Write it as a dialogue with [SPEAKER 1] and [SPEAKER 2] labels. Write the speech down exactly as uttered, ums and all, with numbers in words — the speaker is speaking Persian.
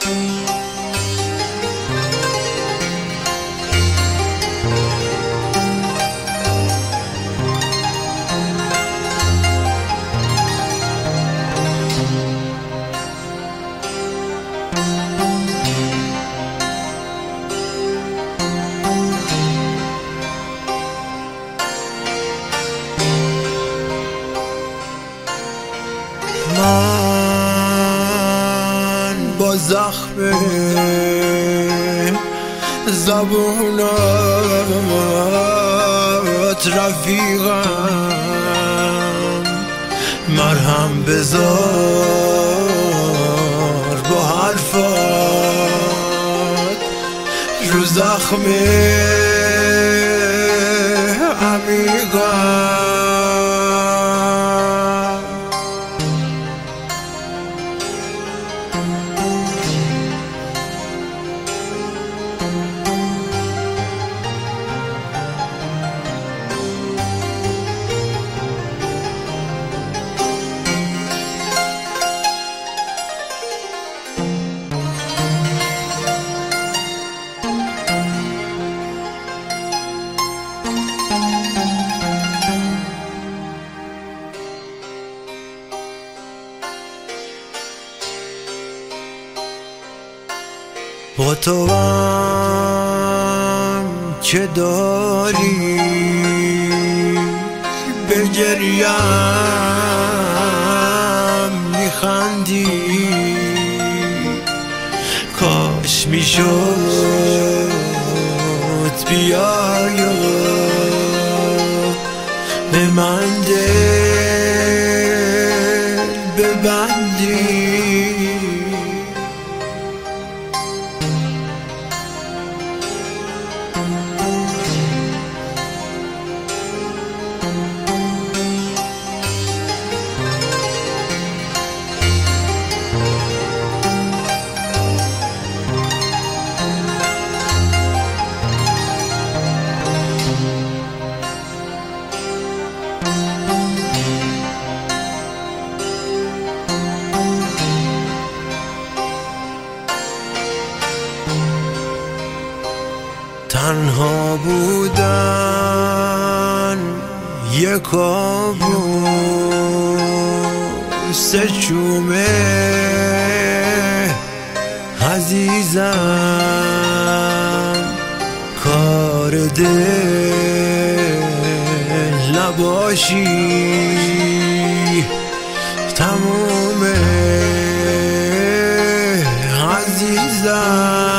[SPEAKER 1] من با زخم زبونات رفیقم، مرهم بذار با حرفات رو زخم عمیقم. با تو هم که داری به گریم میخندی، کاش میشد بیای و به من دل ببندی. تنها بودن یک کابوس چومه عزیزم، کار دل نباشی تمومه عزیزم.